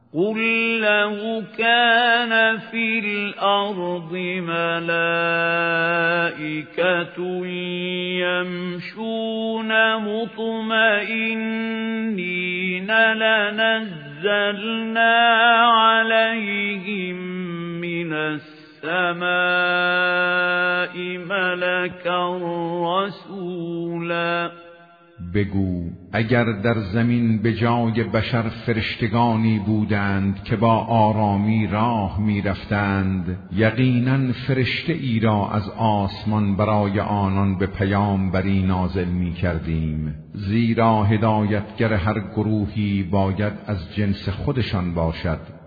قل لو كان في الأرض ملائكة يمشون مطمئنين لنزلنا عليهم من السماء ملكا رسولا. بگو اگر در زمین به جای بشر فرشتگانی بودند که با آرامی راه می رفتند، یقینا فرشته ای را از آسمان برای آنان به پیامبری نازل می کردیم، زیرا هدایتگر هر گروهی باید از جنس خودشان باشد